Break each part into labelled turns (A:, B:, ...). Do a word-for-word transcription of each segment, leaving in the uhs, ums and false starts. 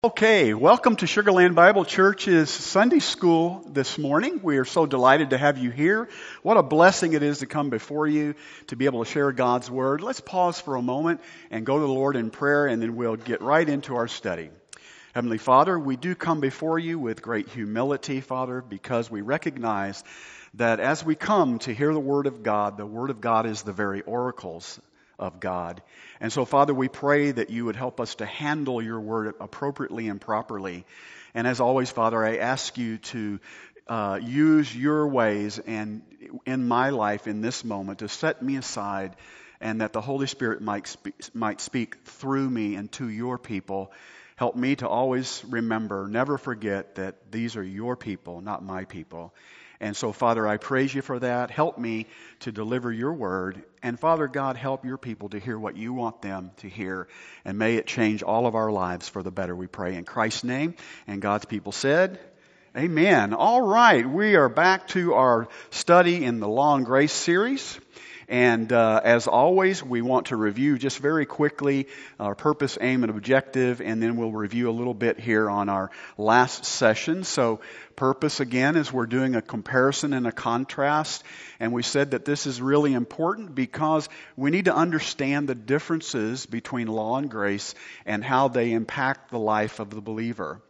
A: Okay, welcome to Sugarland Bible Church's Sunday School this morning. We are so delighted to have you here. What a blessing it is to come before you, to be able to share God's Word. Let's pause for a moment and go to the Lord in prayer, and then we'll get right into our study. Heavenly Father, we do come before you with great humility, Father, because we recognize that as we come to hear the Word of God, the Word of God is the very oracles of God. And so, Father, we pray that you would help us to handle your word appropriately and properly. And as always, Father, I ask you to uh, use your ways and in my life in this moment to set me aside, and that the Holy Spirit might speak, might speak through me and to your people. Help me to always remember, never forget that these are your people, not my people. And so, Father, I praise you for that. Help me to deliver your word. And, Father God, help your people to hear what you want them to hear. And may it change all of our lives for the better, we pray. In Christ's name. And God's people said, amen. All right. We are back to our study in the Law and Grace series. And uh, as always, we want to review just very quickly our purpose, aim, and objective, and then we'll review a little bit here on our last session. So purpose, again, is we're doing a comparison and a contrast, and we said that this is really important because we need to understand the differences between law and grace and how they impact the life of the believer.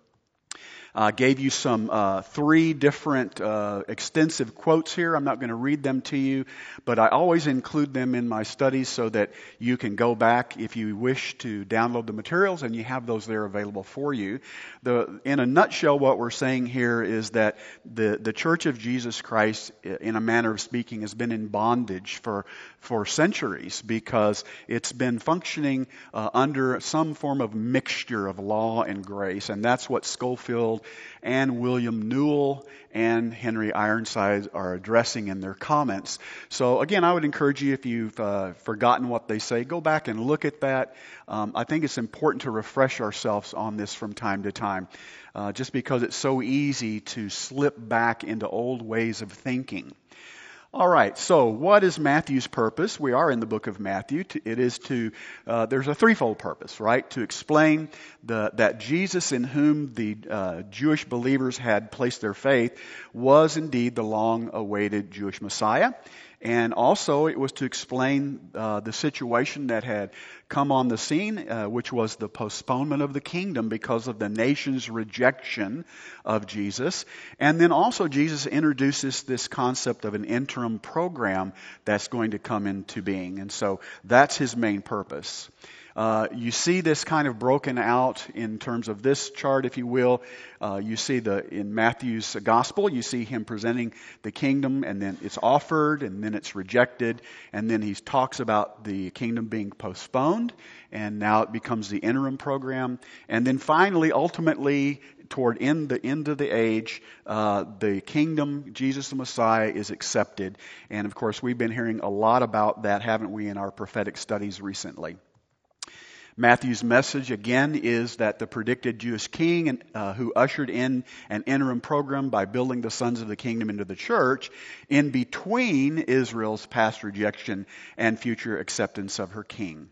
A: Uh, gave you some uh, three different uh, extensive quotes here. I'm not going to read them to you, but I always include them in my studies so that you can go back if you wish to download the materials, and you have those there available for you. The, in a nutshell, what we're saying here is that the, the Church of Jesus Christ, in a manner of speaking, has been in bondage for, for centuries because it's been functioning uh, under some form of mixture of law and grace, and that's what Schofield and William Newell and Henry Ironside are addressing in their comments. So again, I would encourage you, if you've uh, forgotten what they say, go back and look at that. Um, I think it's important to refresh ourselves on this from time to time, uh, just because it's so easy to slip back into old ways of thinking. All right, so what is Matthew's purpose? We are in the book of Matthew. It is to, uh, there's a threefold purpose, right? To explain the, that Jesus, in whom the uh, Jewish believers had placed their faith, was indeed the long-awaited Jewish Messiah. And also it was to explain uh, the situation that had come on the scene, uh, which was the postponement of the kingdom because of the nation's rejection of Jesus. And then also Jesus introduces this concept of an interim program that's going to come into being. And so that's his main purpose. Uh, you see this kind of broken out in terms of this chart, if you will. Uh, you see the in Matthew's gospel, you see him presenting the kingdom, and then it's offered, and then it's rejected, and then he talks about the kingdom being postponed, and now it becomes the interim program, and then finally, ultimately, toward end, the end of the age, uh, the kingdom, Jesus the Messiah, is accepted. And of course, we've been hearing a lot about that, haven't we, in our prophetic studies recently. Matthew's message, again, is that the predicted Jewish king uh, who ushered in an interim program by building the sons of the kingdom into the church in between Israel's past rejection and future acceptance of her king.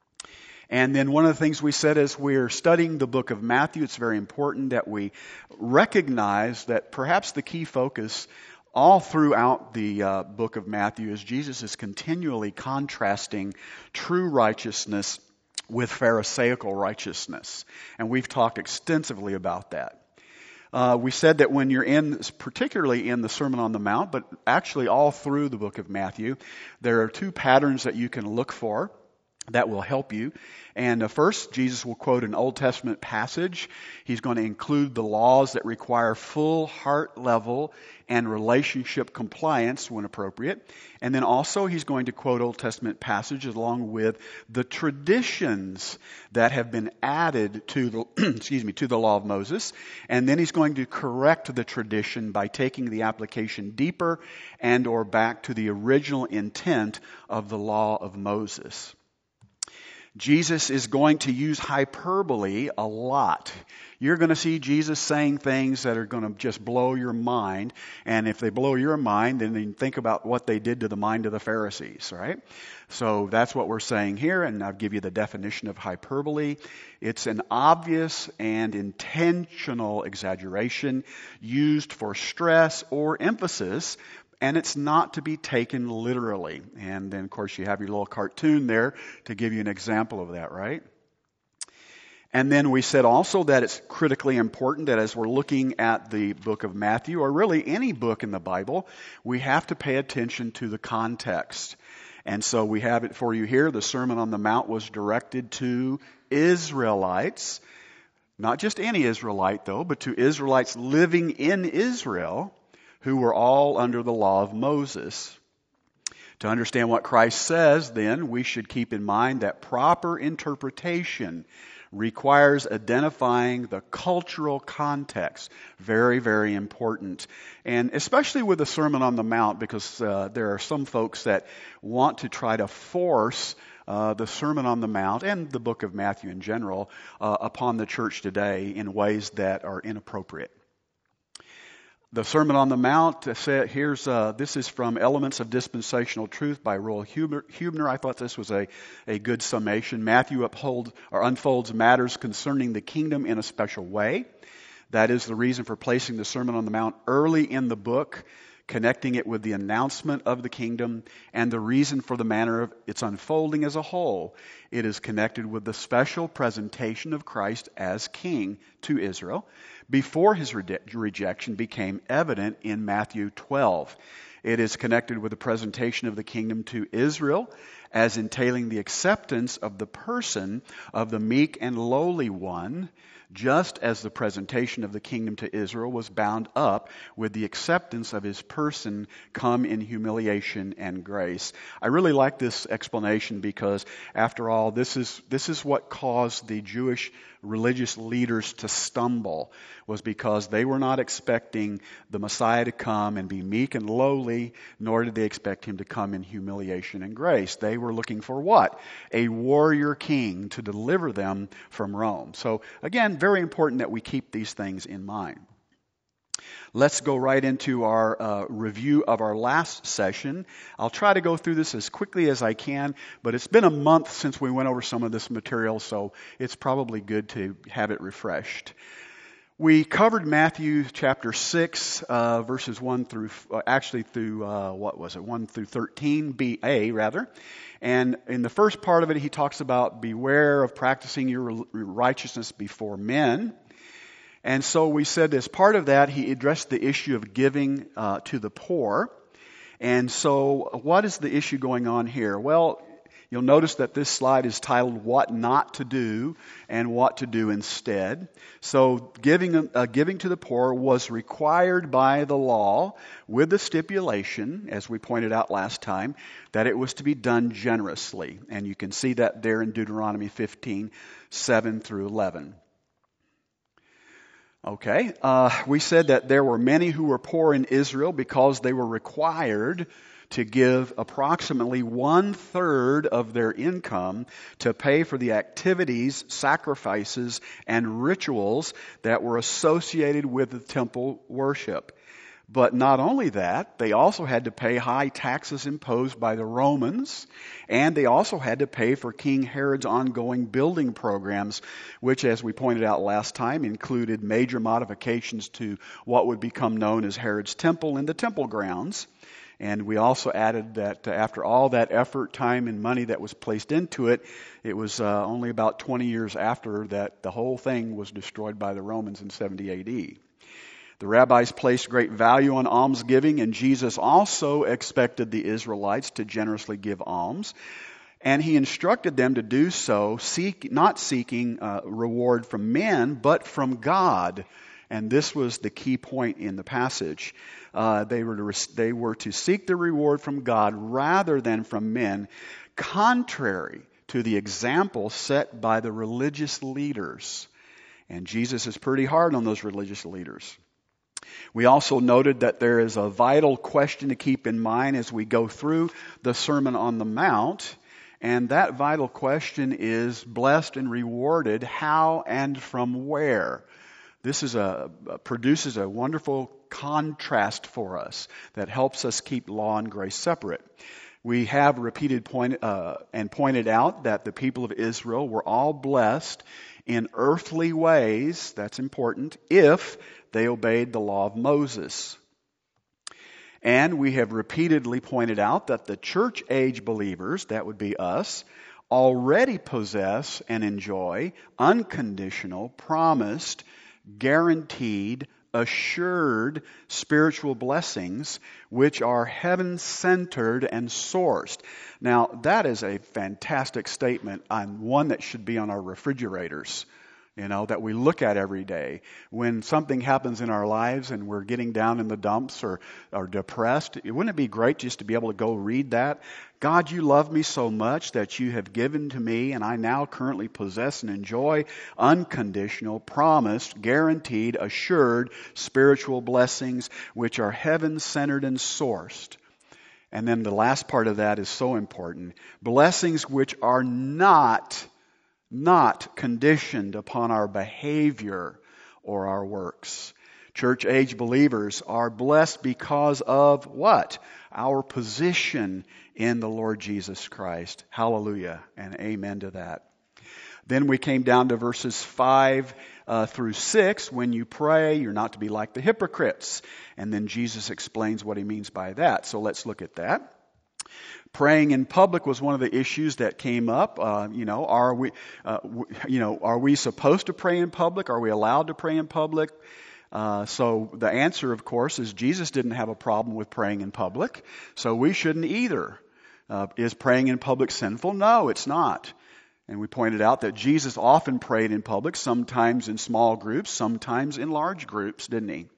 A: And then one of the things we said as we're studying the book of Matthew, it's very important that we recognize that perhaps the key focus all throughout the uh, book of Matthew is Jesus is continually contrasting true righteousness with Pharisaical righteousness. And we've talked extensively about that. Uh, we said that when you're in, particularly in the Sermon on the Mount, but actually all through the book of Matthew, there are two patterns that you can look for that will help you. And uh, first, Jesus will quote an Old Testament passage. He's going to include the laws that require full heart level and relationship compliance when appropriate. And then also he's going to quote Old Testament passages along with the traditions that have been added to the excuse me to the law of Moses. And then he's going to correct the tradition by taking the application deeper and or back to the original intent of the law of Moses. Jesus is going to use hyperbole a lot. You're going to see Jesus saying things that are going to just blow your mind. And if they blow your mind, then you think about what they did to the mind of the Pharisees, right? So that's what we're saying here, and I'll give you the definition of hyperbole. It's an obvious and intentional exaggeration used for stress or emphasis, and it's not to be taken literally. And then, of course, you have your little cartoon there to give you an example of that, right? And then we said also that it's critically important that as we're looking at the book of Matthew, or really any book in the Bible, we have to pay attention to the context. And so we have it for you here. The Sermon on the Mount was directed to Israelites, not just any Israelite though, but to Israelites living in Israel who were all under the law of Moses. To understand what Christ says, then, we should keep in mind that proper interpretation requires identifying the cultural context. Very, very important. And especially with the Sermon on the Mount, because uh, there are some folks that want to try to force uh, the Sermon on the Mount and the book of Matthew in general uh, upon the church today in ways that are inappropriate. The Sermon on the Mount, uh, here's uh, this is from Elements of Dispensational Truth by Royal Huebner. I thought this was a, a good summation. Matthew upholds or unfolds matters concerning the kingdom in a special way. That is the reason for placing the Sermon on the Mount early in the book, connecting it with the announcement of the kingdom, and the reason for the manner of its unfolding as a whole. It is connected with the special presentation of Christ as king to Israel before his re- rejection became evident in Matthew twelve. It is connected with the presentation of the kingdom to Israel as entailing the acceptance of the person of the meek and lowly one, just as the presentation of the kingdom to Israel was bound up with the acceptance of his person come in humiliation and grace. I really like this explanation because, after all, this is this is what caused the Jewish religious leaders to stumble, was because they were not expecting the Messiah to come and be meek and lowly, nor did they expect him to come in humiliation and grace. They were looking for what? A warrior king to deliver them from Rome. So again, very important that we keep these things in mind. Let's go right into our uh, review of our last session. I'll try to go through this as quickly as I can, but it's been a month since we went over some of this material, so it's probably good to have it refreshed. We covered Matthew chapter six, uh, verses one through, uh, actually through, uh, what was it, one through thirteen, B, A rather. And in the first part of it, he talks about beware of practicing your righteousness before men. And so we said as part of that, he addressed the issue of giving uh, to the poor. And so what is the issue going on here? Well, you'll notice that this slide is titled What Not to Do and What to Do Instead. So giving, uh, giving to the poor was required by the law with the stipulation, as we pointed out last time, that it was to be done generously. And you can see that there in Deuteronomy fifteen, seven through eleven. Okay, uh, we said that there were many who were poor in Israel because they were required to give approximately one-third of their income to pay for the activities, sacrifices, and rituals that were associated with the temple worship. But not only that, they also had to pay high taxes imposed by the Romans, and they also had to pay for King Herod's ongoing building programs, which, as we pointed out last time, included major modifications to what would become known as Herod's Temple and the temple grounds. And we also added that after all that effort, time, and money that was placed into it, it was uh, only about twenty years after that the whole thing was destroyed by the Romans in seventy A D. The rabbis placed great value on almsgiving, and Jesus also expected the Israelites to generously give alms. And he instructed them to do so, seek, not seeking uh, reward from men, but from God. And this was the key point in the passage. Uh, they were to, they were to seek the reward from God rather than from men, contrary to the example set by the religious leaders. And Jesus is pretty hard on those religious leaders. We also noted that there is a vital question to keep in mind as we go through the Sermon on the Mount, And that vital question is blessed and rewarded how and from where. This is a produces a wonderful contrast for us that helps us keep law and grace separate. We have repeated point uh, and pointed out that the people of Israel were all blessed in earthly ways, that's important, if they obeyed the law of Moses. And we have repeatedly pointed out that the church age believers, that would be us, already possess and enjoy unconditional, promised, guaranteed, assured spiritual blessings which are heaven-centered and sourced. Now, that is a fantastic statement and one that should be on our refrigerators, you know, that we look at every day. When something happens in our lives and we're getting down in the dumps or, or depressed, wouldn't it be great just to be able to go read that? God, you love me so much that you have given to me, and I now currently possess and enjoy unconditional, promised, guaranteed, assured spiritual blessings which are heaven-centered and sourced. And then the last part of that is so important. Blessings which are not not conditioned upon our behavior or our works. Church age believers are blessed because of what? Our position in the Lord Jesus Christ. Hallelujah and amen to that. Then we came down to verses five uh, through six. When you pray, you're not to be like the hypocrites. And then Jesus explains what he means by that. So let's look at that. Praying in public was one of the issues that came up. Uh, you know, are we, uh, w- you know, are we supposed to pray in public? Are we allowed to pray in public? Uh, so the answer, of course, is Jesus didn't have a problem with praying in public, so we shouldn't either. Uh, is praying in public sinful? No, it's not. And we pointed out that Jesus often prayed in public, sometimes in small groups, sometimes in large groups, didn't he?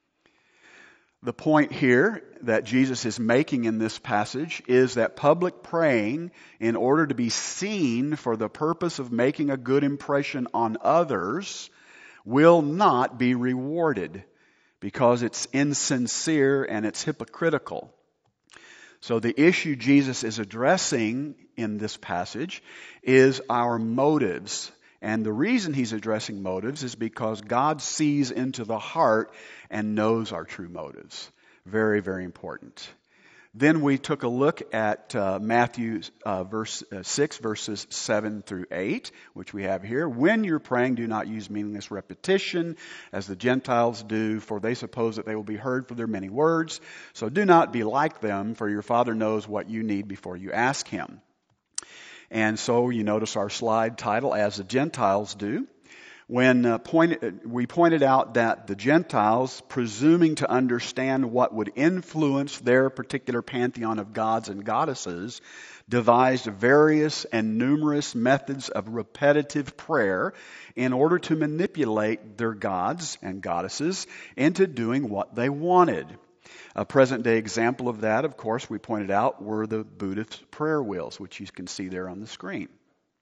A: The point here that Jesus is making in this passage is that public praying, in order to be seen for the purpose of making a good impression on others, will not be rewarded because it's insincere and it's hypocritical. So the issue Jesus is addressing in this passage is our motives. And the reason he's addressing motives is because God sees into the heart and knows our true motives. Very, very important. Then we took a look at uh, Matthew uh, verse uh, six, verses seven through eight, which we have here. When you're praying, do not use meaningless repetition, as the Gentiles do, for they suppose that they will be heard for their many words. So do not be like them, for your Father knows what you need before you ask Him. And so you notice our slide title, As the Gentiles Do. When uh, pointed, we pointed out that the Gentiles, presuming to understand what would influence their particular pantheon of gods and goddesses, devised various and numerous methods of repetitive prayer in order to manipulate their gods and goddesses into doing what they wanted. A present-day example of that, of course, we pointed out, were the Buddhist prayer wheels, which you can see there on the screen.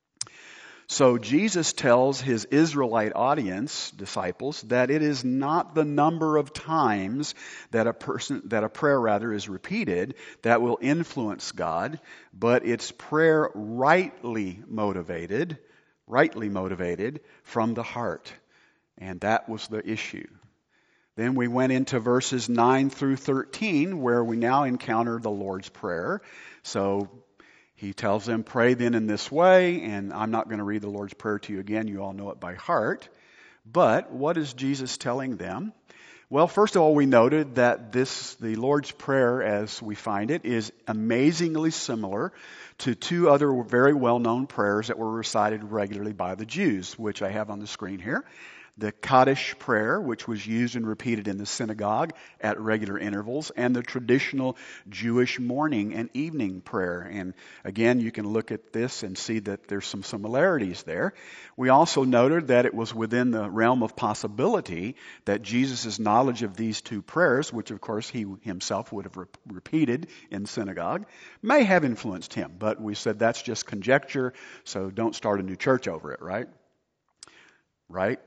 A: So Jesus tells his Israelite audience, disciples, that it is not the number of times that a person, that a prayer rather is repeated that will influence God, but it's prayer rightly motivated, rightly motivated from the heart. And that was the issue. Then we went into verses nine through thirteen, where we now encounter the Lord's Prayer. So he tells them, pray then in this way, and I'm not going to read the Lord's Prayer to you again. You all know it by heart. But what is Jesus telling them? Well, first of all, we noted that this, the Lord's Prayer, as we find it, is amazingly similar to two other very well-known prayers that were recited regularly by the Jews, which I have on the screen here. The Kaddish prayer, which was used and repeated in the synagogue at regular intervals, and the traditional Jewish morning and evening prayer. And again, you can look at this and see that there's some similarities there. We also noted that it was within the realm of possibility that Jesus' knowledge of these two prayers, which of course he himself would have re- repeated in synagogue, may have influenced him. But we said that's just conjecture, so don't start a new church over it, right? Right?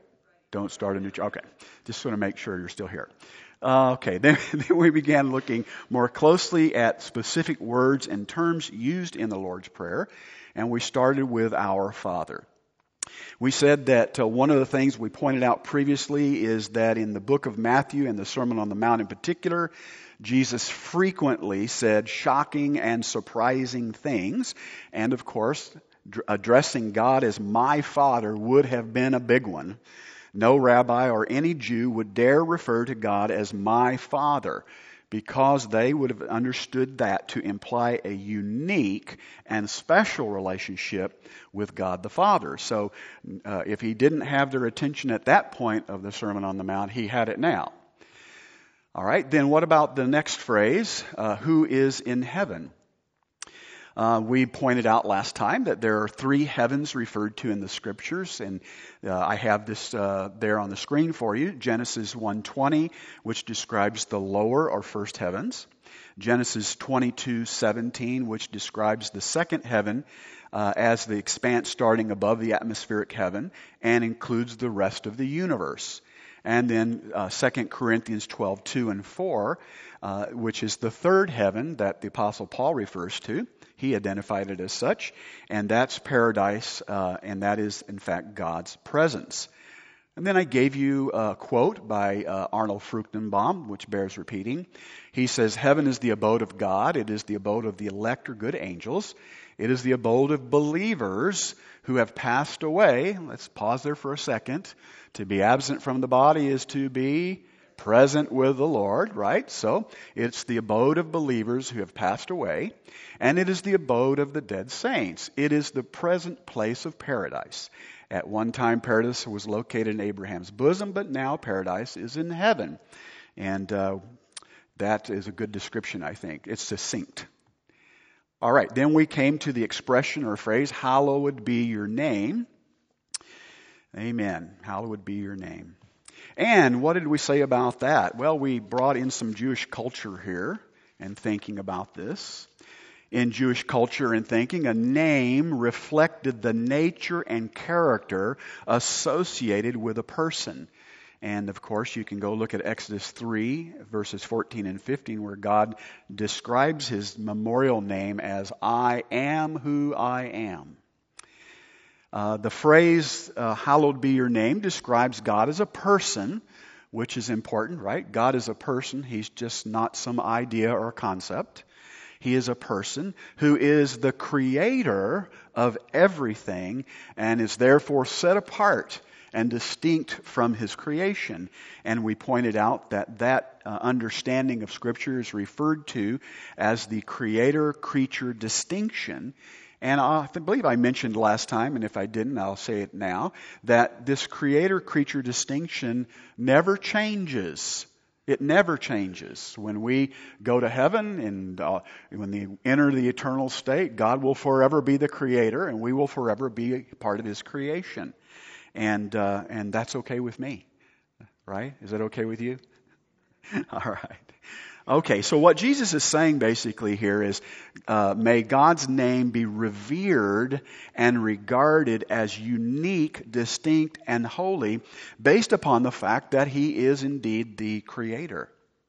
A: Don't start a new church. Okay. Just want to make sure you're still here. Uh, okay. Then, then we began looking more closely at specific words and terms used in the Lord's Prayer. And we started with Our Father. We said that uh, one of the things we pointed out previously is that in the book of Matthew and the Sermon on the Mount in particular, Jesus frequently said shocking and surprising things. And of course, dr- addressing God as my Father would have been a big one. No rabbi or any Jew would dare refer to God as my Father, because they would have understood that to imply a unique and special relationship with God the Father. So uh, if he didn't have their attention at that point of the Sermon on the Mount, he had it now. All right, then what about the next phrase, uh, who is in heaven? Uh, we pointed out last time that there are three heavens referred to in the Scriptures, and uh, I have this uh, there on the screen for you. Genesis one twenty, which describes the lower or first heavens. Genesis twenty-two seventeen, which describes the second heaven uh, as the expanse starting above the atmospheric heaven and includes the rest of the universe. And then uh, Second Corinthians twelve two and four, uh, which is the third heaven that the Apostle Paul refers to. He identified it as such, and that's paradise, uh, and that is, in fact, God's presence. And then I gave you a quote by uh, Arnold Fruchtenbaum, which bears repeating. He says, heaven is the abode of God. It is the abode of the elect or good angels. It is the abode of believers who have passed away. Let's pause there for a second. To be absent from the body is to be present with the Lord, right? So it's the abode of believers who have passed away, and it is the abode of the dead saints. It is the present place of paradise. At one time, paradise was located in Abraham's bosom, but now paradise is in heaven. And uh, that is a good description, I think. It's succinct. All right, then we came to the expression or phrase, hallowed be your name. Amen. Hallowed be your name. And what did we say about that? Well, we brought in some Jewish culture here and thinking about this. In Jewish culture and thinking, a name reflected the nature and character associated with a person. And of course, you can go look at Exodus three, verses fourteen and fifteen, where God describes his memorial name as I am who I am. Uh, the phrase, uh, hallowed be your name, describes God as a person, which is important, right? God is a person. He's just not some idea or concept. He is a person who is the creator of everything and is therefore set apart and distinct from his creation. And we pointed out that that uh, understanding of Scripture is referred to as the creator-creature distinction. And I believe I mentioned last time, and if I didn't, I'll say it now, that this creator-creature distinction never changes. It never changes. When we go to heaven and uh, when we enter the eternal state, God will forever be the creator, and we will forever be a part of his creation. And uh, and that's okay with me, right? Is that okay with you? All right. Okay, so what Jesus is saying basically here is, uh, may God's name be revered and regarded as unique, distinct, and holy, based upon the fact that he is indeed the creator.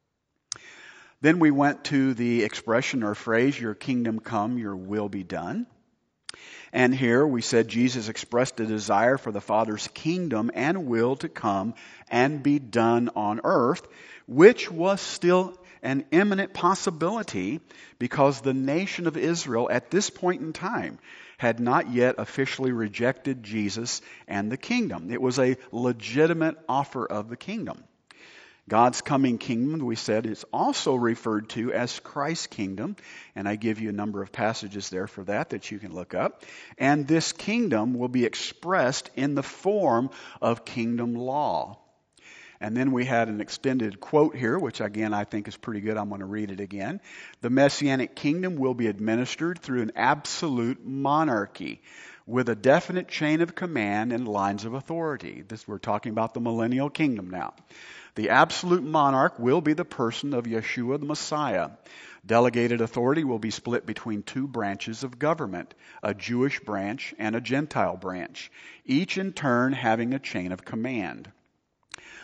A: Then we went to the expression or phrase, your kingdom come, your will be done. And here we said Jesus expressed a desire for the Father's kingdom and will to come and be done on earth, which was still an imminent possibility because the nation of Israel at this point in time had not yet officially rejected Jesus and the kingdom. It was a legitimate offer of the kingdom. God's coming kingdom, we said, is also referred to as Christ's kingdom, and I give you a number of passages there for that that you can look up. And this kingdom will be expressed in the form of kingdom law. And then we had an extended quote here, which again I think is pretty good. I'm going to read it again. The Messianic kingdom will be administered through an absolute monarchy with a definite chain of command and lines of authority. This, we're talking about the millennial kingdom now. The absolute monarch will be the person of Yeshua the Messiah. Delegated authority will be split between two branches of government, a Jewish branch and a Gentile branch, each in turn having a chain of command.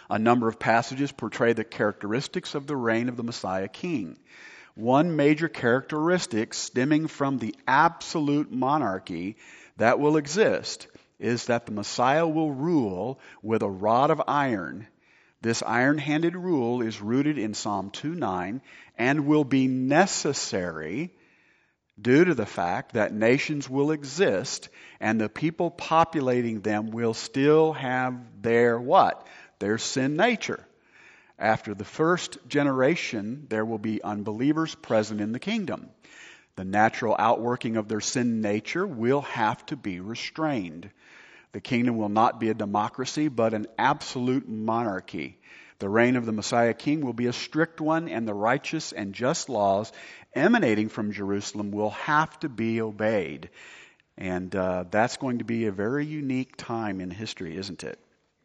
A: A number of passages portray the characteristics of the reign of the Messiah King. One major characteristic stemming from the absolute monarchy that will exist is that the Messiah will rule with a rod of iron. This iron-handed rule is rooted in Psalm two nine and will be necessary due to the fact that nations will exist and the people populating them will still have their what? Their sin nature. After the first generation, there will be unbelievers present in the kingdom. The natural outworking of their sin nature will have to be restrained. The kingdom will not be a democracy, but an absolute monarchy. The reign of the Messiah King will be a strict one, and the righteous and just laws emanating from Jerusalem will have to be obeyed. And uh, that's going to be a very unique time in history, isn't it?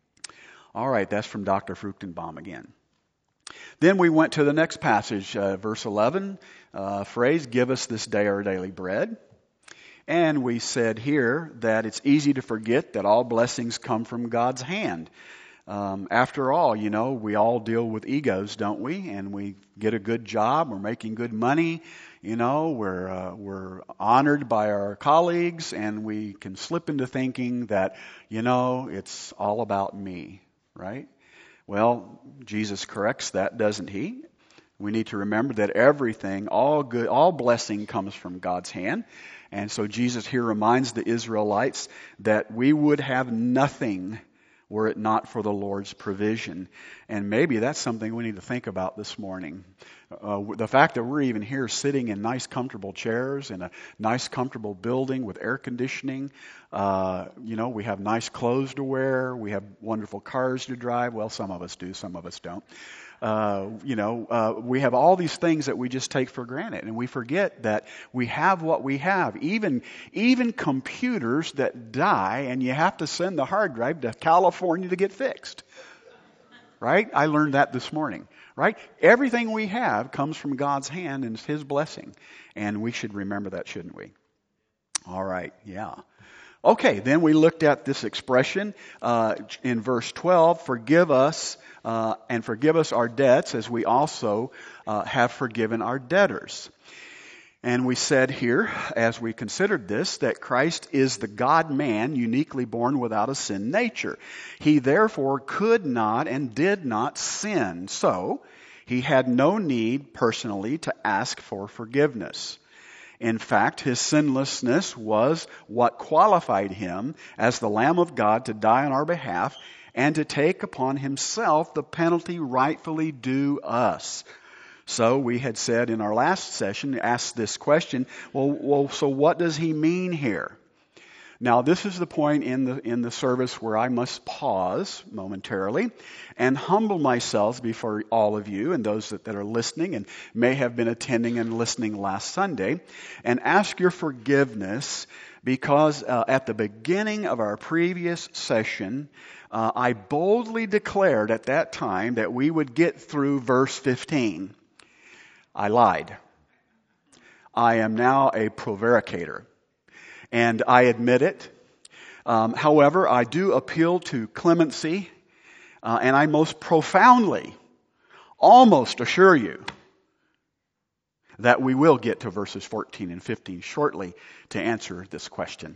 A: All right, that's from Doctor Fruchtenbaum again. Then we went to the next passage, uh, verse eleven, uh, phrase, give us this day our daily bread. And we said here that it's easy to forget that all blessings come from God's hand. Um, after all, you know, we all deal with egos, don't we? And we get a good job, we're making good money, you know, we're uh, we're honored by our colleagues, and we can slip into thinking that, you know, it's all about me, right? Well, Jesus corrects that, doesn't he? We need to remember that everything, all good, all blessing comes from God's hand. And so Jesus here reminds the Israelites that we would have nothing were it not for the Lord's provision. And maybe that's something we need to think about this morning. Uh, the fact that we're even here sitting in nice, comfortable chairs in a nice, comfortable building with air conditioning. Uh, you know, we have nice clothes to wear. We have wonderful cars to drive. Well, some of us do, some of us don't. Uh, you know, uh, we have all these things that we just take for granted, and we forget that we have what we have. Even even computers that die, and you have to send the hard drive to California to get fixed. Right? I learned that this morning. Right? Everything we have comes from God's hand and it's His blessing, and we should remember that, shouldn't we? All right. Yeah. Okay, then we looked at this expression uh, in verse twelve, forgive us uh, and forgive us our debts as we also uh, have forgiven our debtors. And we said here, as we considered this, that Christ is the God-man uniquely born without a sin nature. He therefore could not and did not sin, so he had no need personally to ask for forgiveness. In fact, his sinlessness was what qualified him as the Lamb of God to die on our behalf and to take upon himself the penalty rightfully due us. So we had said in our last session, asked this question, well, well, so what does he mean here? Now, this is the point in the in the service where I must pause momentarily and humble myself before all of you and those that, that are listening and may have been attending and listening last Sunday, and ask your forgiveness because uh, at the beginning of our previous session, uh, I boldly declared at that time that we would get through verse fifteen. I lied. I am now a prevaricator. And I admit it. Um, however, I do appeal to clemency, uh, and I most profoundly, almost assure you that we will get to verses fourteen and fifteen shortly to answer this question.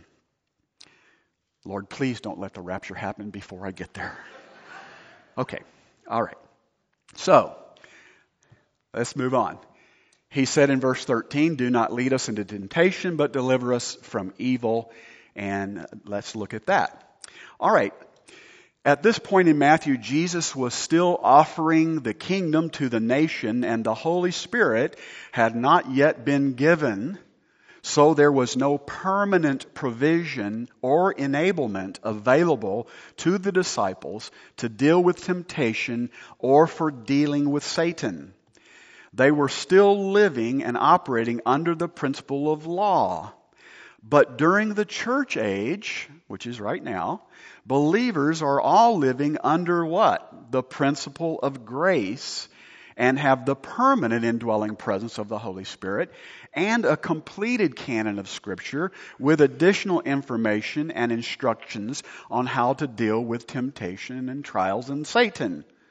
A: Lord, please don't let the rapture happen before I get there. Okay, all right. So, let's move on. He said in verse thirteen, do not lead us into temptation, but deliver us from evil. And let's look at that. All right. At this point in Matthew, Jesus was still offering the kingdom to the nation, and the Holy Spirit had not yet been given. So there was no permanent provision or enablement available to the disciples to deal with temptation or for dealing with Satan. They were still living and operating under the principle of law. But during the church age, which is right now, believers are all living under what? The principle of grace, and have the permanent indwelling presence of the Holy Spirit and a completed canon of Scripture with additional information and instructions on how to deal with temptation and trials and Satan.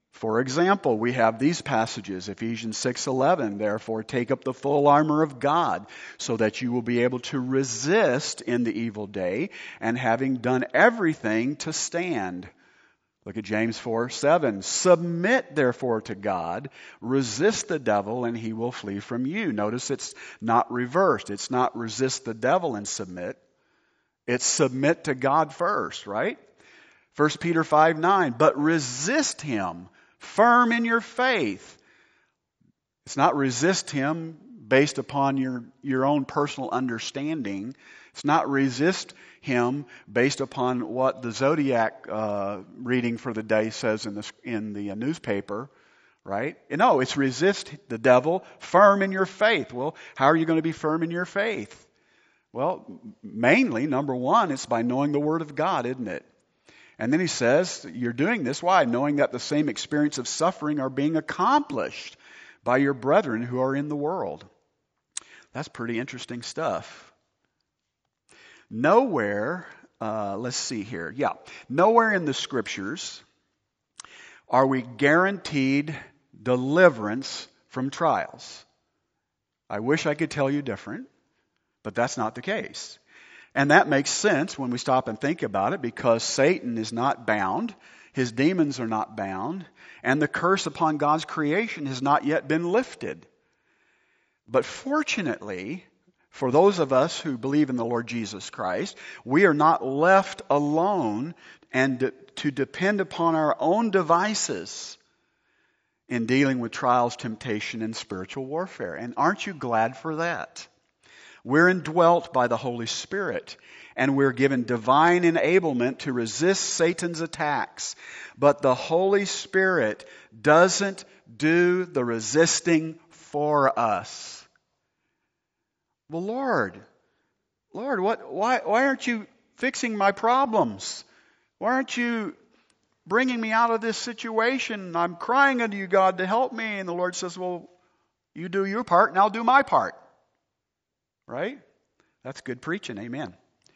A: For example, we have these passages, Ephesians six eleven, therefore take up the full armor of God so that you will be able to resist in the evil day, and having done everything to stand. Look at James four seven, submit therefore to God, resist the devil and he will flee from you. Notice it's not reversed. It's not resist the devil and submit. It's submit to God first, right? First Peter five nine, but resist him, firm in your faith. It's not resist him based upon your, your own personal understanding. It's not resist him based upon what the Zodiac uh, reading for the day says in the, in the uh, newspaper, right? No, it's resist the devil, firm in your faith. Well, how are you going to be firm in your faith? Well, mainly, number one, it's by knowing the Word of God, isn't it? And then he says, you're doing this, why? Knowing that the same experience of suffering are being accomplished by your brethren who are in the world. That's pretty interesting stuff. Nowhere, uh, let's see here. Yeah, nowhere in the Scriptures are we guaranteed deliverance from trials. I wish I could tell you different, but that's not the case. And that makes sense when we stop and think about it, because Satan is not bound, his demons are not bound, and the curse upon God's creation has not yet been lifted. But fortunately, for those of us who believe in the Lord Jesus Christ, we are not left alone and to depend upon our own devices in dealing with trials, temptation, and spiritual warfare. And aren't you glad for that? We're indwelt by the Holy Spirit, and we're given divine enablement to resist Satan's attacks. But the Holy Spirit doesn't do the resisting for us. Well, Lord, Lord, what? Why, why aren't you fixing my problems? Why aren't you bringing me out of this situation? I'm crying unto you, God, to help me. And the Lord says, well, you do your part, and I'll do my part. Right? That's good preaching. Amen.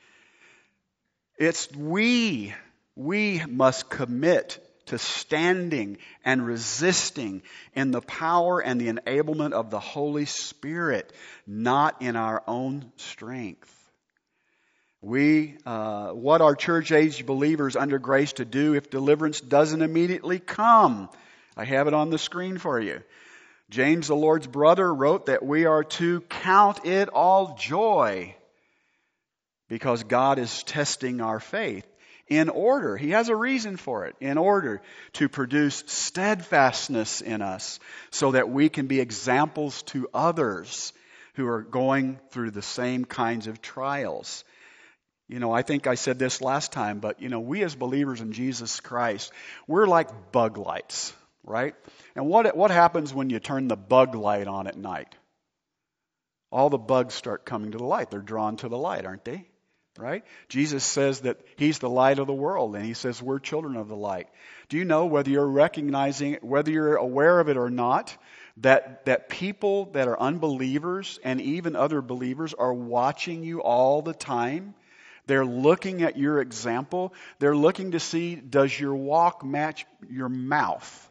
A: It's we, we must commit to standing and resisting in the power and the enablement of the Holy Spirit, not in our own strength. We, uh, what are church-age believers under grace to do if deliverance doesn't immediately come? I have it on the screen for you. James, the Lord's brother, wrote that we are to count it all joy because God is testing our faith in order, He has a reason for it, in order to produce steadfastness in us so that we can be examples to others who are going through the same kinds of trials. You know, I think I said this last time, but, you know, we as believers in Jesus Christ, we're like bug lights, right? And what what happens when you turn the bug light on at night? All the bugs start coming to the light. They're drawn to the light, aren't they? Right? Jesus says that He's the light of the world, and He says we're children of the light. Do you know, whether you're recognizing, whether you're aware of it or not, that, that people that are unbelievers and even other believers are watching you all the time? They're looking at your example. They're looking to see, does your walk match your mouth?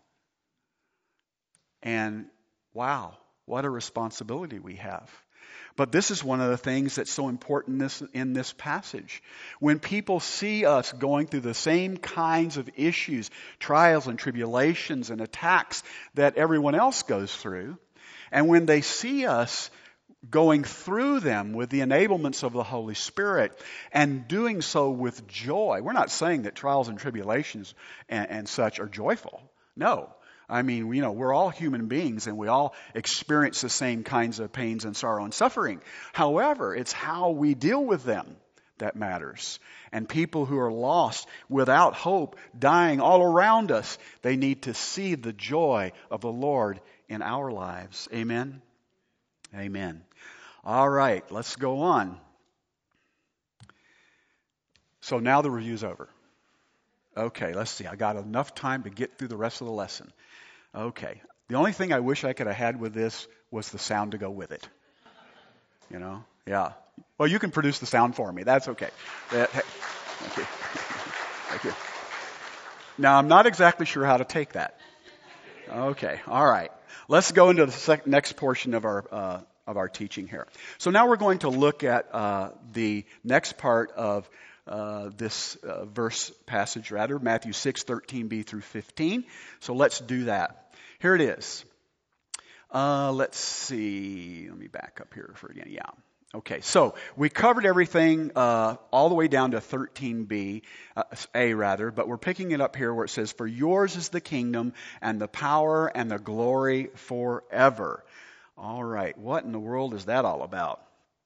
A: And wow, what a responsibility we have. But this is one of the things that's so important in this, in this passage. When people see us going through the same kinds of issues, trials and tribulations and attacks that everyone else goes through, and when they see us going through them with the enablements of the Holy Spirit and doing so with joy. We're not saying that trials and tribulations and, and such are joyful. No. I mean, you know, we're all human beings and we all experience the same kinds of pains and sorrow and suffering. However, it's how we deal with them that matters. And people who are lost, without hope, dying all around us, they need to see the joy of the Lord in our lives. Amen? Amen. All right, let's go on. So now the review's over. Okay, let's see. I got enough time to get through the rest of the lesson. Okay. The only thing I wish I could have had with this was the sound to go with it. You know? Yeah. Well, you can produce the sound for me. That's okay. That, hey, thank you. Thank you. Now, I'm not exactly sure how to take that. Okay, all right. Let's go into the sec- next portion of our uh, of our teaching here. So now we're going to look at uh, the next part of uh, this uh, verse passage, rather, Matthew six, thirteen b through fifteen. So let's do that. Here it is. Uh, let's see. Let me back up here for again. Yeah. Okay, so we covered everything uh, all the way down to thirteen b, uh, a rather, but we're picking it up here where it says, "For yours is the kingdom and the power and the glory forever." All right, what in the world is that all about?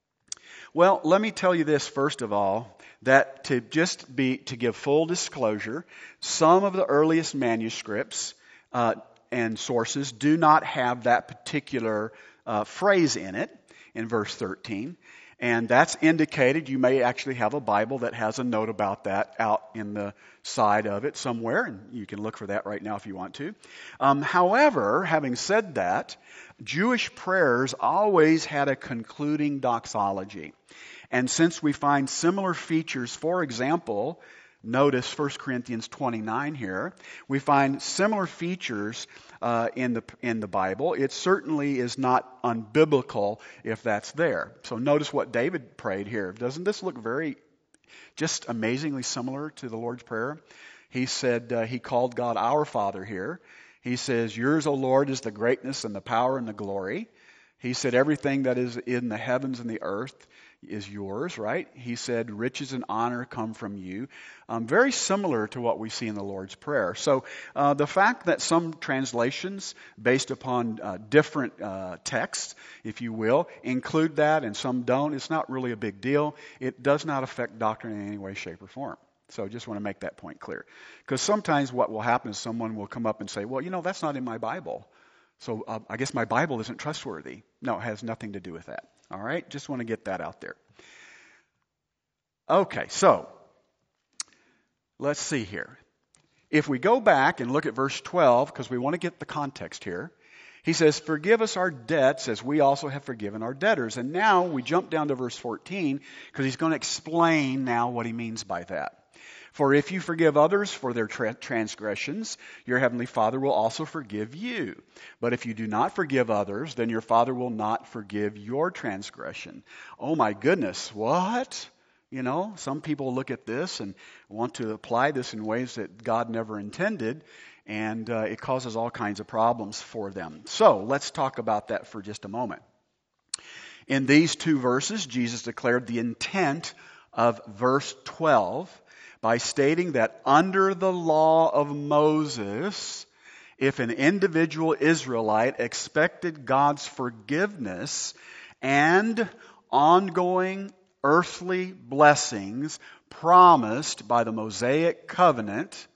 A: Well, let me tell you this first of all, that to just be to give full disclosure, some of the earliest manuscripts uh, and sources do not have that particular uh, phrase in it. In verse thirteen. And that's indicated. You may actually have a Bible that has a note about that out in the side of it somewhere, and you can look for that right now if you want to. Um, however, having said that, Jewish prayers always had a concluding doxology. And since we find similar features, for example, notice First Corinthians twenty-nine here, we find similar features Uh, in the in the Bible. It certainly is not unbiblical if that's there. So notice what David prayed here. Doesn't this look very, just amazingly similar to the Lord's Prayer? He said, uh, he called God our Father here. He says, "Yours, O Lord, is the greatness and the power and the glory." He said, "Everything that is in the heavens and the earth is yours," right? He said, "Riches and honor come from you." Um, very similar to what we see in the Lord's Prayer. So uh, the fact that some translations, based upon uh, different uh, texts, if you will, include that and some don't, it's not really a big deal. It does not affect doctrine in any way, shape, or form. So I just want to make that point clear. Because sometimes what will happen is someone will come up and say, "Well, you know, that's not in my Bible. So uh, I guess my Bible isn't trustworthy." No, it has nothing to do with that. All right? Just want to get that out there. Okay, so let's see here. If we go back and look at verse twelve, because we want to get the context here, he says, "Forgive us our debts as we also have forgiven our debtors." And now we jump down to verse fourteen, because he's going to explain now what he means by that. "For if you forgive others for their tra- transgressions, your heavenly Father will also forgive you. But if you do not forgive others, then your Father will not forgive your transgression." Oh my goodness, what? You know, some people look at this and want to apply this in ways that God never intended, and uh, it causes all kinds of problems for them. So let's talk about that for just a moment. In these two verses, Jesus declared the intent of verse twelve by stating that under the law of Moses, if an individual Israelite expected God's forgiveness and ongoing earthly blessings promised by the Mosaic covenant,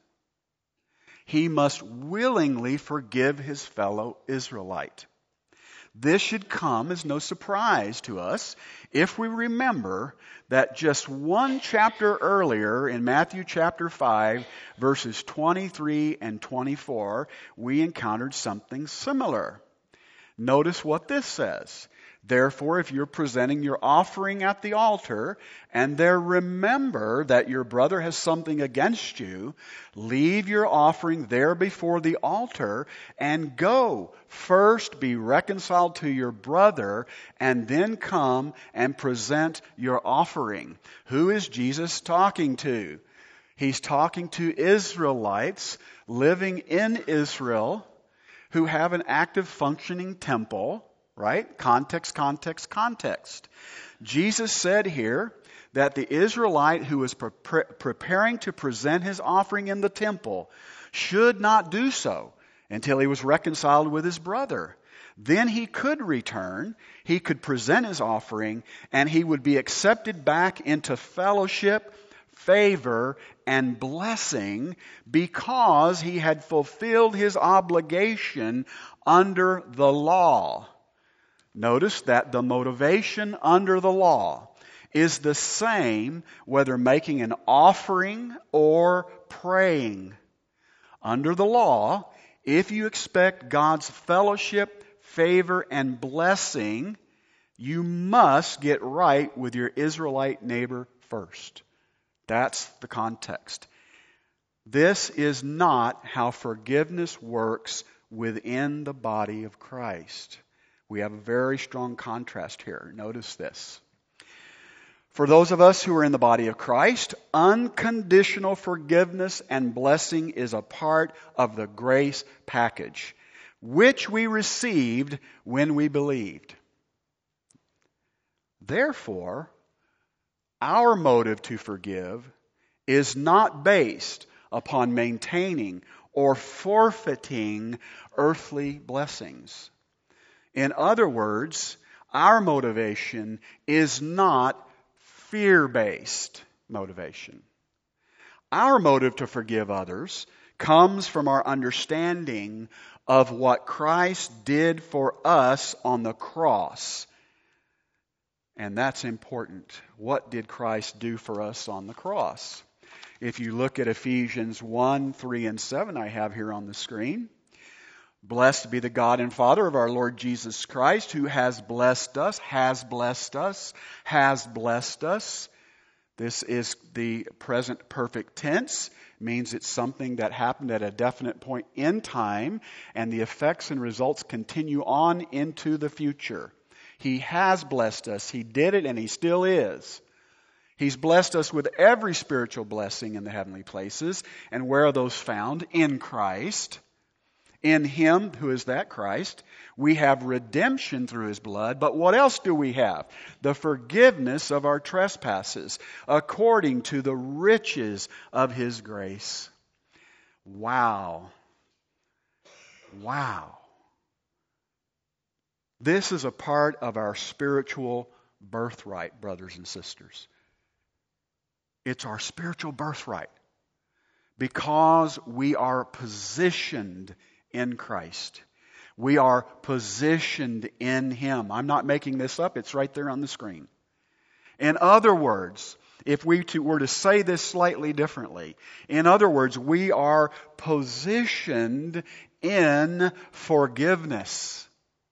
A: he must willingly forgive his fellow Israelite. This should come as no surprise to us if we remember that just one chapter earlier in Matthew chapter five, verses twenty-three and twenty-four, we encountered something similar. Notice what this says. "Therefore, if you're presenting your offering at the altar, and there remember that your brother has something against you, leave your offering there before the altar, and go first be reconciled to your brother, and then come and present your offering." Who is Jesus talking to? He's talking to Israelites living in Israel who have an active functioning temple. Right? Context, context, context. Jesus said here that the Israelite who was pre- preparing to present his offering in the temple should not do so until he was reconciled with his brother. Then he could return, he could present his offering, and he would be accepted back into fellowship, favor, and blessing because he had fulfilled his obligation under the law. Notice that the motivation under the law is the same whether making an offering or praying. Under the law, if you expect God's fellowship, favor, and blessing, you must get right with your Israelite neighbor first. That's the context. This is not how forgiveness works within the body of Christ. We have a very strong contrast here. Notice this. For those of us who are in the body of Christ, unconditional forgiveness and blessing is a part of the grace package, which we received when we believed. Therefore, our motive to forgive is not based upon maintaining or forfeiting earthly blessings. In other words, our motivation is not fear-based motivation. Our motive to forgive others comes from our understanding of what Christ did for us on the cross. And that's important. What did Christ do for us on the cross? If you look at Ephesians one, three, and seven, I have here on the screen. Blessed be the God and Father of our Lord Jesus Christ, who has blessed us, has blessed us, has blessed us. This is the present perfect tense. It means it's something that happened at a definite point in time, and the effects and results continue on into the future. He has blessed us. He did it, and He still is. He's blessed us with every spiritual blessing in the heavenly places. And where are those found? In Christ. In Him, who is that Christ, we have redemption through His blood. But what else do we have? The forgiveness of our trespasses, according to the riches of His grace. Wow. Wow. This is a part of our spiritual birthright, brothers and sisters. It's our spiritual birthright because we are positioned in Christ. We are positioned in Him. I'm not making this up. It's right there on the screen. In other words, if we to, were to say this slightly differently, in other words, we are positioned in forgiveness.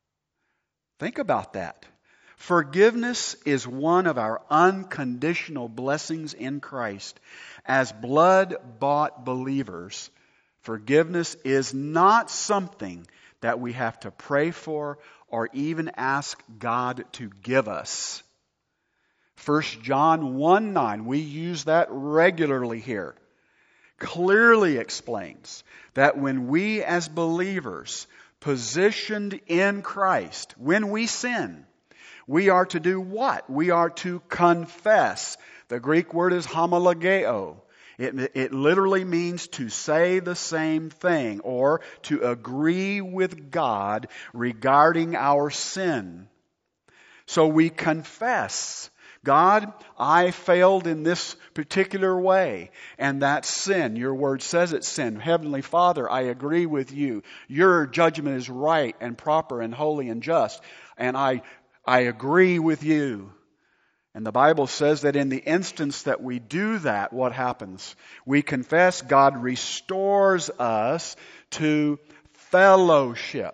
A: Think about that. Forgiveness is one of our unconditional blessings in Christ. As blood-bought believers, forgiveness is not something that we have to pray for or even ask God to give us. First John one nine, we use that regularly here, clearly explains that when we as believers, positioned in Christ, when we sin, we are to do what? We are to confess. The Greek word is homologeo. It, it literally means to say the same thing or to agree with God regarding our sin. So we confess, God, I failed in this particular way, and that's sin. Your word says it's sin. Heavenly Father, I agree with you. Your judgment is right and proper and holy and just, and I I agree with you. And the Bible says that in the instance that we do that, what happens? We confess, God restores us to fellowship.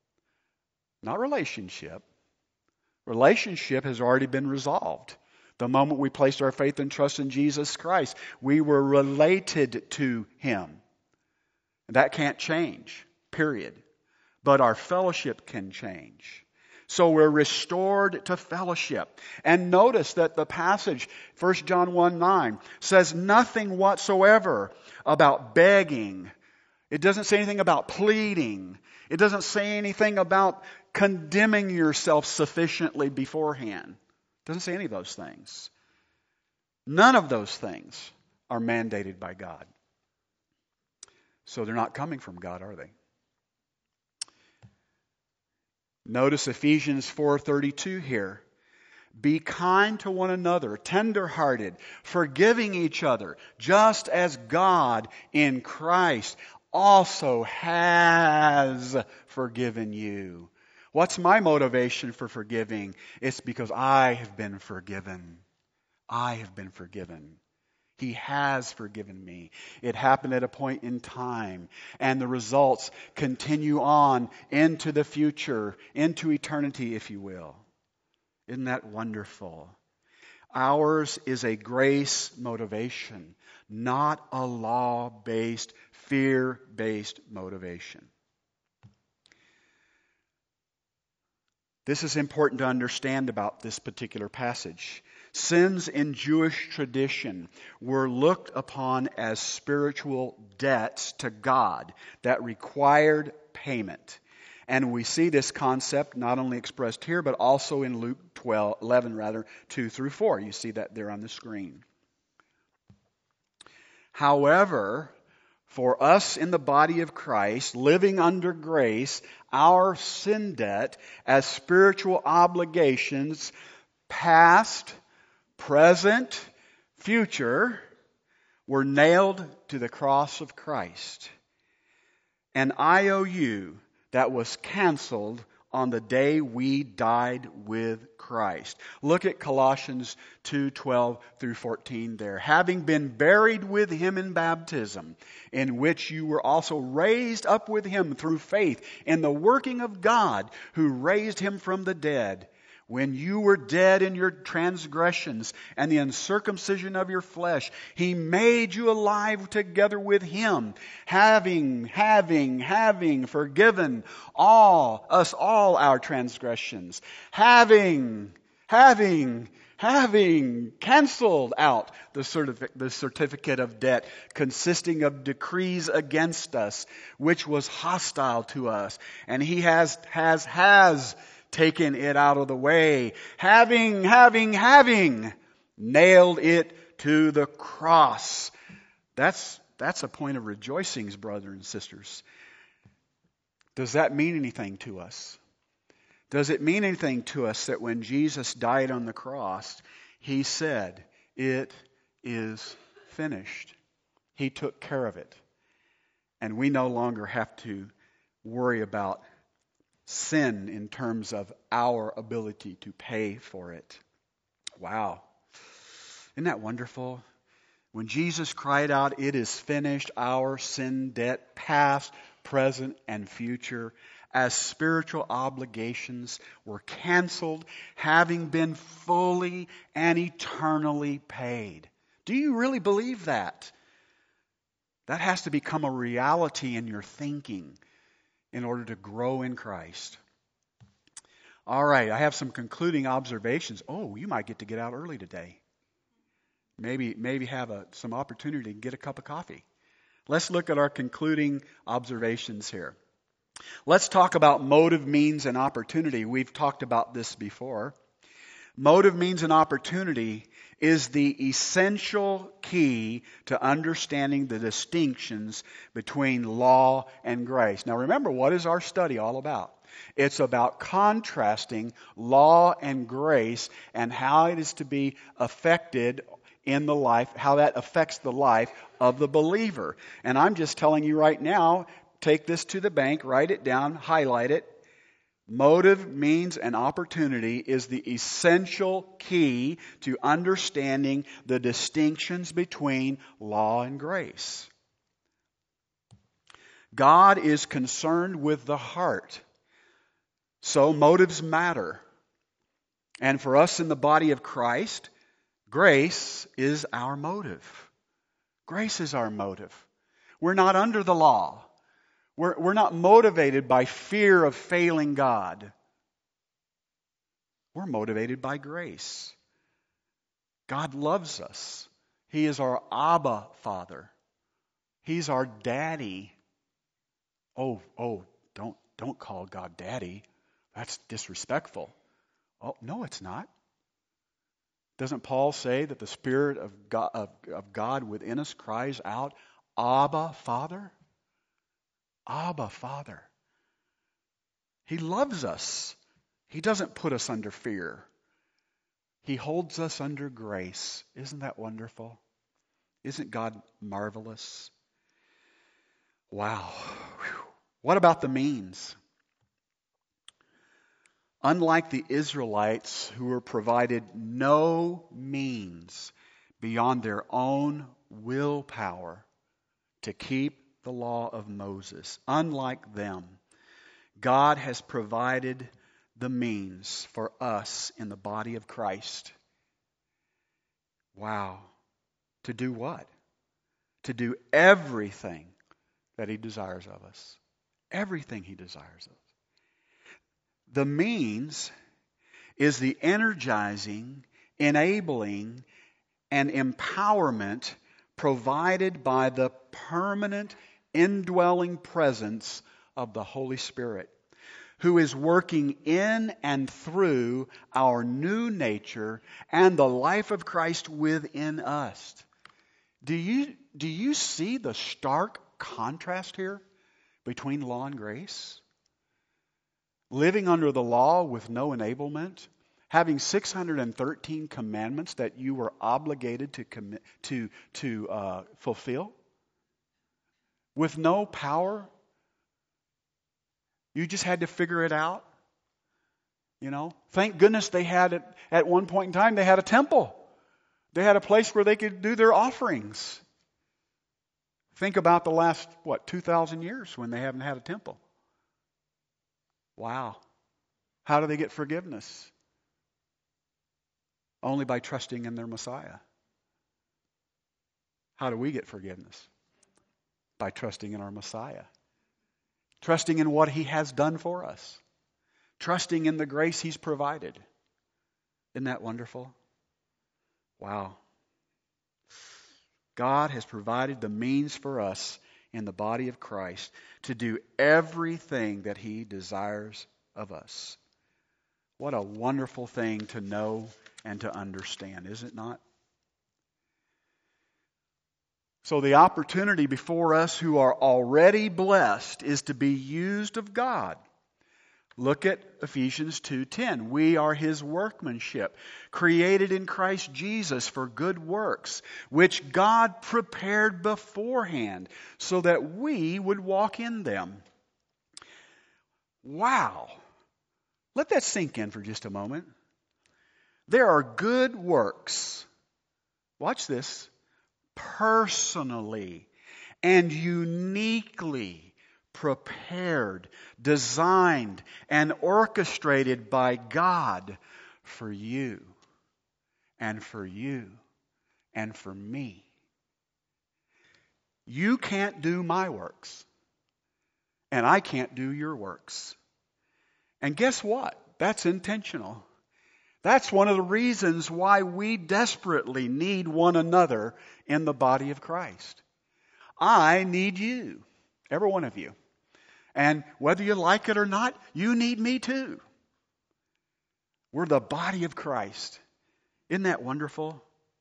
A: Not relationship. Relationship has already been resolved. The moment we placed our faith and trust in Jesus Christ, we were related to Him. That can't change, period. But our fellowship can change. So we're restored to fellowship. And notice that the passage, First John one nine, says nothing whatsoever about begging. It doesn't say anything about pleading. It doesn't say anything about condemning yourself sufficiently beforehand. It doesn't say any of those things. None of those things are mandated by God. So they're not coming from God, are they? Notice Ephesians four thirty-two here. Be kind to one another, tender-hearted, forgiving each other, just as God in Christ also has forgiven you. What's my motivation for forgiving? It's because I have been forgiven. I have been forgiven. He has forgiven me. It happened at a point in time, and the results continue on into the future, into eternity, if you will. Isn't that wonderful? Ours is a grace motivation, not a law-based, fear-based motivation. This is important to understand about this particular passage. Sins in Jewish tradition were looked upon as spiritual debts to God that required payment. And we see this concept not only expressed here, but also in Luke twelve, eleven, rather, two through four. You see that there on the screen. However, for us in the body of Christ, living under grace, our sin debt as spiritual obligations, past, present, future, were nailed to the cross of Christ. An I O U that was canceled on the day we died with Christ. Look at Colossians two twelve through fourteen there. Having been buried with Him in baptism, in which you were also raised up with Him through faith in the working of God who raised Him from the dead. When you were dead in your transgressions and the uncircumcision of your flesh, He made you alive together with Him, having, having, having forgiven all, us all our transgressions, having, having, having canceled out the, certific- the certificate of debt consisting of decrees against us, which was hostile to us, and He has, has, has, taken it out of the way, having, having, having nailed it to the cross. That's, that's a point of rejoicing, brothers and sisters. Does that mean anything to us? Does it mean anything to us that when Jesus died on the cross, He said, "It is finished"? He took care of it. And we no longer have to worry about sin in terms of our ability to pay for it. Wow. Isn't that wonderful? When Jesus cried out, "It is finished," our sin debt, past, present, and future, as spiritual obligations, were canceled, having been fully and eternally paid. Do you really believe that? That has to become a reality in your thinking in order to grow in Christ. All right, I have some concluding observations. Oh, you might get to get out early today. Maybe maybe have a, some opportunity to get a cup of coffee. Let's look at our concluding observations here. Let's talk about motive, means, and opportunity. We've talked about this before. Motive, means, and opportunity is the essential key to understanding the distinctions between law and grace. Now remember, what is our study all about? It's about contrasting law and grace and how it is to be affected in the life, how that affects the life of the believer. And I'm just telling you right now, take this to the bank, write it down, highlight it. Motive, means, and opportunity is the essential key to understanding the distinctions between law and grace. God is concerned with the heart, so motives matter. And for us in the body of Christ, grace is our motive. Grace is our motive. We're not under the law. We're, we're not motivated by fear of failing God. We're motivated by grace. God loves us. He is our Abba Father. He's our daddy. Oh, oh, don't, don't call God daddy. That's disrespectful. Oh, no, it's not. Doesn't Paul say that the Spirit of God, of, of God within us cries out, "Abba, Father"? Abba, Father. He loves us. He doesn't put us under fear. He holds us under grace. Isn't that wonderful? Isn't God marvelous? Wow. Whew. What about the means? Unlike the Israelites, who were provided no means beyond their own willpower to keep the law of Moses, unlike them, God has provided the means for us in the body of Christ. Wow. To do what? To do everything that He desires of us. Everything He desires of us. The means is the energizing, enabling, and empowerment provided by the permanent indwelling presence of the Holy Spirit, who is working in and through our new nature and the life of Christ within us. Do you, do you see the stark contrast here between law and grace? Living under the law with no enablement, having six hundred thirteen commandments that you were obligated to commit, to to uh, fulfill, with no power. You just had to figure it out. You know, thank goodness they had it at one point in time. They had a temple. They had a place where they could do their offerings. Think about the last what two thousand years when they haven't had a temple. Wow. How do they get forgiveness? Only by trusting in their Messiah. How do we get forgiveness? By trusting in our Messiah. Trusting in what He has done for us. Trusting in the grace He's provided. Isn't that wonderful? Wow. God has provided the means for us in the body of Christ to do everything that He desires of us. What a wonderful thing to know and to understand, is it not? So the opportunity before us who are already blessed is to be used of God. Look at Ephesians two ten. We are His workmanship, created in Christ Jesus for good works, which God prepared beforehand so that we would walk in them. Wow. Let that sink in for just a moment. There are good works. Watch this. Personally and uniquely prepared, designed, and orchestrated by God for you and for you and for me. You can't do my works, and I can't do your works. And guess what? That's intentional. That's one of the reasons why we desperately need one another in the body of Christ. I need you, every one of you. And whether you like it or not, you need me too. We're the body of Christ. Isn't that wonderful?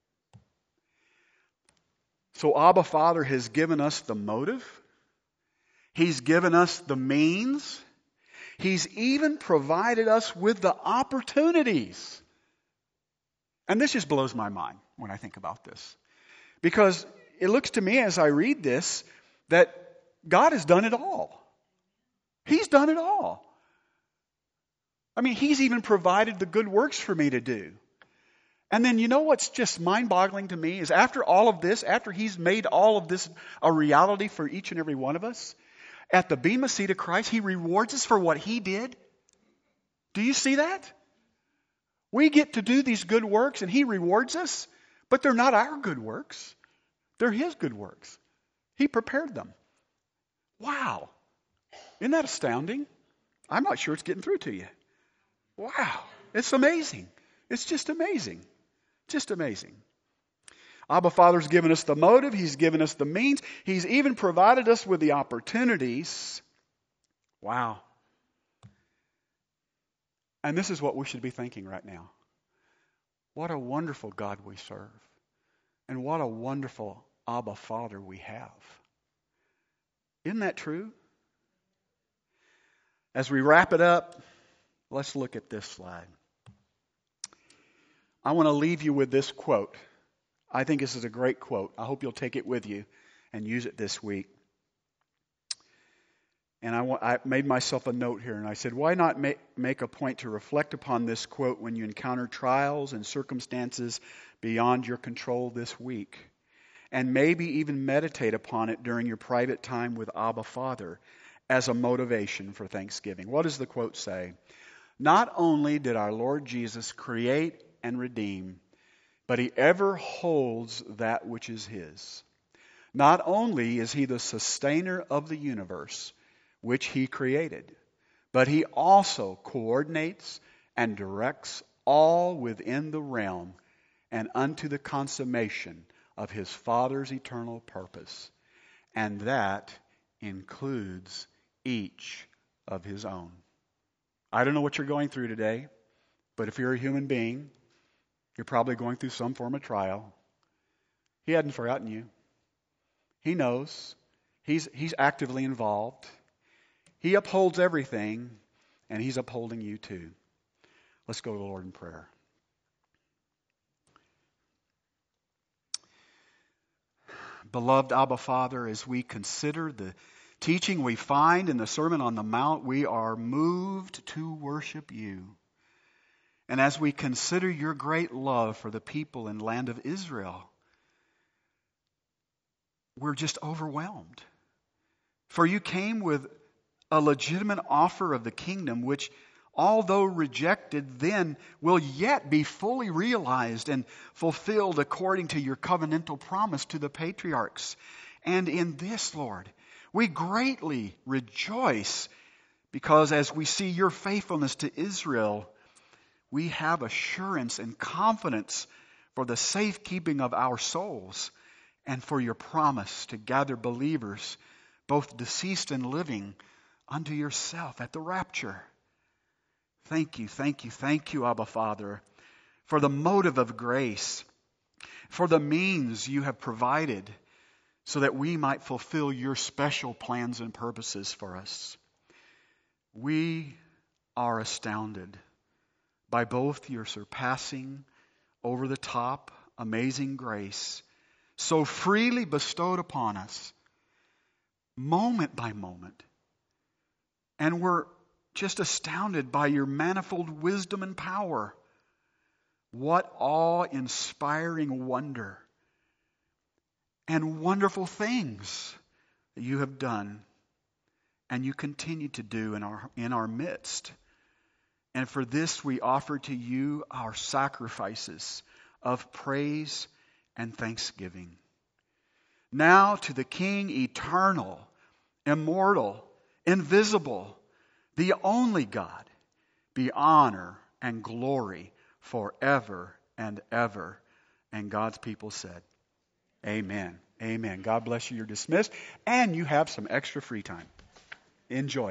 A: So Abba Father has given us the motive. He's given us the means. He's even provided us with the opportunities. And this just blows my mind when I think about this. Because it looks to me as I read this that God has done it all. He's done it all. I mean, He's even provided the good works for me to do. And then you know what's just mind-boggling to me is after all of this, after He's made all of this a reality for each and every one of us, at the Bema Seat of Christ, He rewards us for what He did. Do you see that? We get to do these good works and He rewards us, but they're not our good works. They're His good works. He prepared them. Wow. Isn't that astounding? I'm not sure it's getting through to you. Wow. It's amazing. It's just amazing. Just amazing. Abba Father's given us the motive. He's given us the means. He's even provided us with the opportunities. Wow. And this is what we should be thinking right now. What a wonderful God we serve. And what a wonderful Abba Father we have. Isn't that true? As we wrap it up, let's look at this slide. I want to leave you with this quote. I think this is a great quote. I hope you'll take it with you and use it this week. And I, want, I made myself a note here, and I said, why not make, make a point to reflect upon this quote when you encounter trials and circumstances beyond your control this week? And maybe even meditate upon it during your private time with Abba Father as a motivation for Thanksgiving. What does the quote say? Not only did our Lord Jesus create and redeem, but He ever holds that which is His. Not only is He the sustainer of the universe, which He created, but He also coordinates and directs all within the realm and unto the consummation of His Father's eternal purpose. And that includes each of His own. I don't know what you're going through today, but if you're a human being, you're probably going through some form of trial. He hadn't forgotten you. He knows. He's, he's actively involved. He upholds everything, and He's upholding you too. Let's go to the Lord in prayer. Beloved Abba Father, as we consider the teaching we find in the Sermon on the Mount, we are moved to worship You. And as we consider Your great love for the people in the land of Israel, we're just overwhelmed. For You came with a legitimate offer of the kingdom, which, although rejected then, will yet be fully realized and fulfilled according to Your covenantal promise to the patriarchs. And in this, Lord, we greatly rejoice because as we see Your faithfulness to Israel, we have assurance and confidence for the safekeeping of our souls and for Your promise to gather believers, both deceased and living, unto Yourself at the rapture. Thank You, thank You, thank You, Abba Father, for the motive of grace, for the means You have provided so that we might fulfill Your special plans and purposes for us. We are astounded by both Your surpassing, over-the-top, amazing grace, so freely bestowed upon us, moment by moment. And we're just astounded by Your manifold wisdom and power. What awe-inspiring wonder and wonderful things that You have done and You continue to do in our, in our midst. And for this we offer to You our sacrifices of praise and thanksgiving. Now to the King eternal, immortal, invisible, the only God, be honor and glory forever and ever. And God's people said, Amen. Amen. God bless you. You're dismissed. And you have some extra free time. Enjoy.